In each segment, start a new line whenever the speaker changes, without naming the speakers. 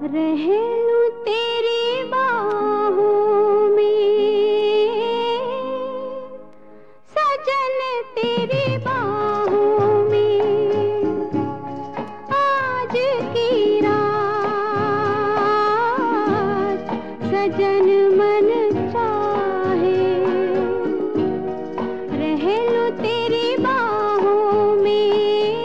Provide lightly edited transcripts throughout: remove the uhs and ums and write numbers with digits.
रह लूं तेरी बाहों में, सजन तेरी बाहों में। आज की रात सजन मन चाहे, रह लूं तेरी बाहों में,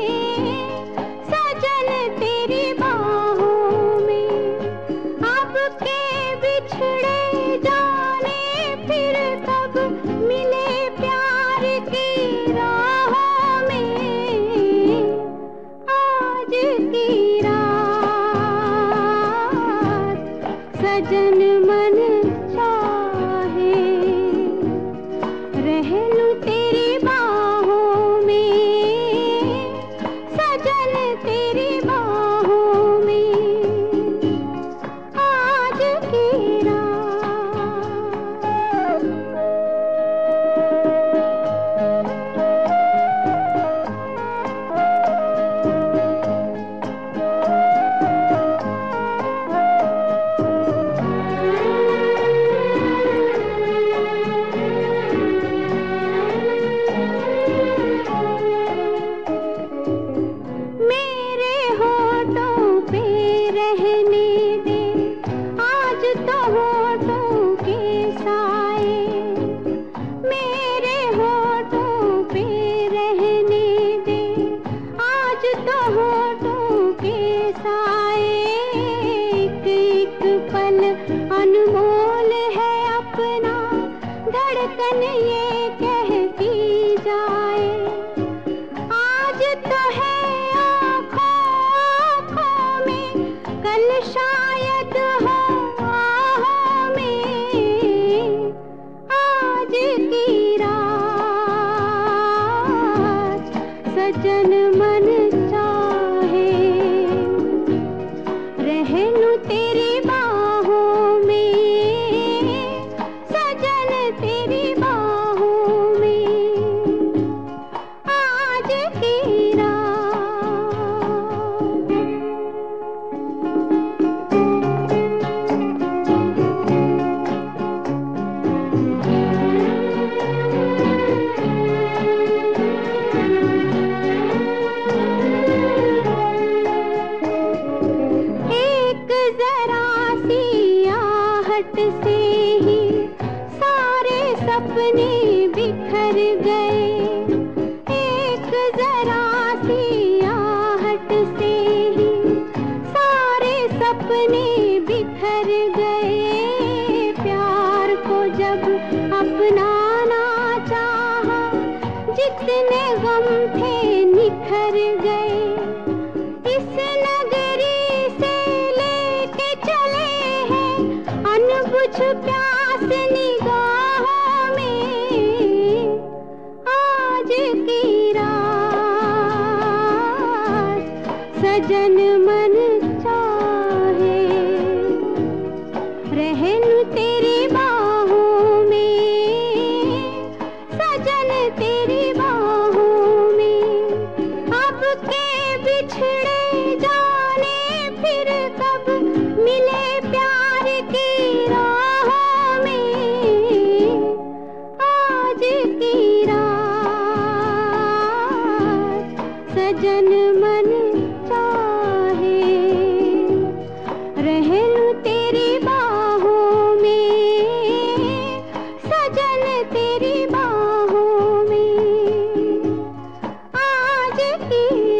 सजन तेरी बाहों में। अब के बिछड़े जाने फिर कब मिले प्यार की राहों में। आज की रात सजन मन चाहे, रह लूं तेरी बाहों में, सजन तेरी बाहों में। आज की मेरे होठों पे रहने दे आज तो होठों के साए, मेरे होठों पे रहने दे आज तो होठों के साए। एक एक पल अनमोल है अपना, धड़कन ये कहती जाए। आज तो है आँखों आँखों में, कल शायद हो आहों में। आज की रात सजन मन चाहे, रह लूं तेरी बाहों में, सजन तेरी बाहों में। आज की एक जरा सी आहट से ही सारे सपने बिखर गए। एक जरा सी आहट से ही सारे सपने बिखर गए। प्यार को जब अपनाना चाहा, जितने गम थे निखर गए। इस नगरी से लेके चले हैं अनबुझ प्यास निगाहों में। आज की रात सजन मन चाहे, रह लूं तेरी बाहों में, सजन तेरी बाहों में। अब के बिछड़े जाने फिर कब मिले प्यार की राहों में। आज की रात सजन मन चाहे, रह लूं तेरी बाहों में, सजन तेरी बाहों में। आज की